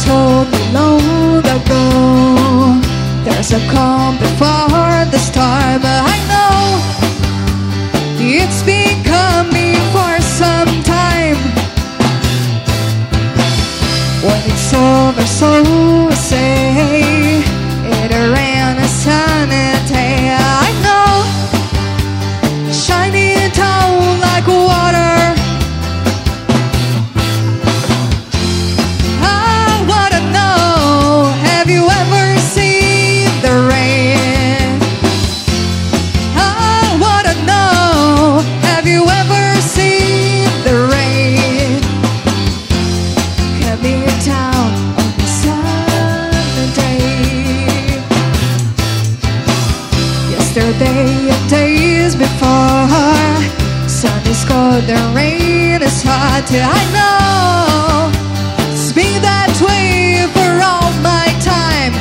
told me long ago there's a calm before the storm. I know it's been coming for some time. When it's over, so say it ran a sunny day. I know, shining down like water. Yesterday and days before, sun is cold, the rain is hot. I know it's been that way for all my time.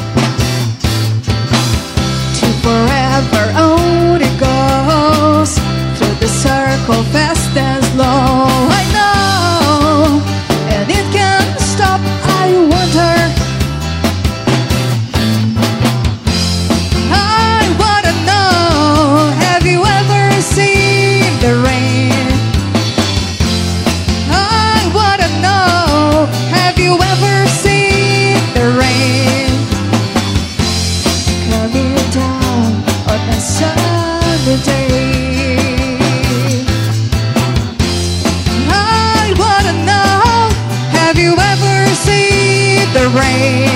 To forever on it goes, through the circle fast and slow. I know, and it can't stop, I wonder. I wanna know, have you ever seen the rain?